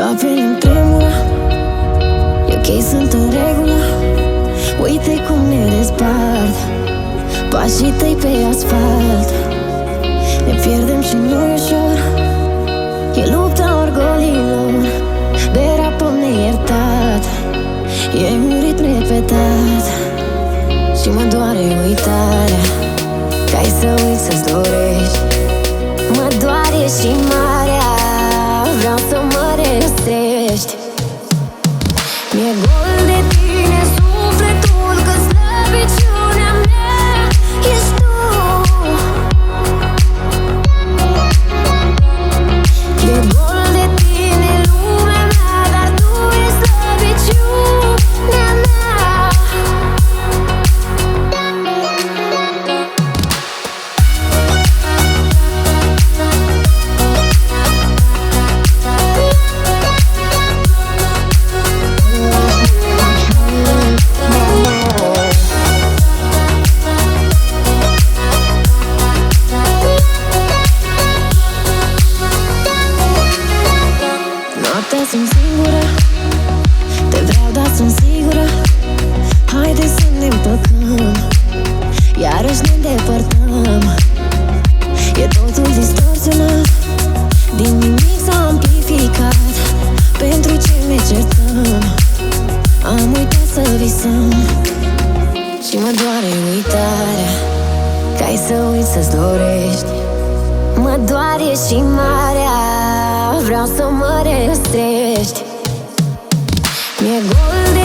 La piele îmi tremură, e ok, sunt în regulă. Uite cum ne despart pașii tăi pe asfalt. Ne pierdem și nu-i ușor, e lupta orgolilor. Derapăm neiertat, e un ritm repetat. Și mă doare uitarea, că ai să uiți să-ți dorești. Mă doare și marea, vreau să mă restrești. Mi-e gol de tine sufletul, că slăbiciunea mea ești tu. E gol de tine lumea mea, dar tu ești slăbiciunea mea. Noaptea sunt singură, te vreau, dar sunt sigură. Haide să ne împăcăm, iarăși ne îndepărtăm. E totul distorsionat, din nimic s-a amplificat. Pentru ce ne certăm, am uitat să visăm. Și mă doare uitarea, că ai să uiți să-ți dorești. Mă doare și marea, vreau să mă restrești. Mi-e gol de